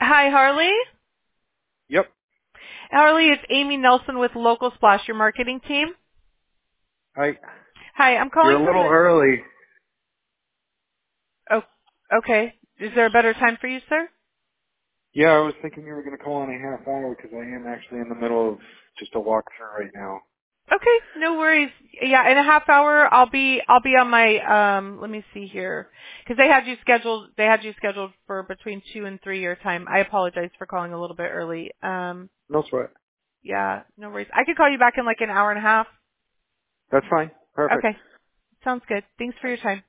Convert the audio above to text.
Hi, Harley. Yep. Harley, it's Amy Nelson with Local Splash, your marketing team. Hi. Hi, I'm You're calling a from little the... early. Oh, okay. Is there a better time for you, sir? Yeah, I was thinking you were going to call in a half hour because I am actually in the middle of just a walkthrough right now. Okay, no worries. Yeah, in a half hour, I'll be on my, let me see here. Because they had you scheduled for between 2 and 3 your time. I apologize for calling a little bit early. No sweat. Yeah, no worries. I could call you back in like an hour and a half. That's fine. Perfect. Okay, sounds good. Thanks for your time.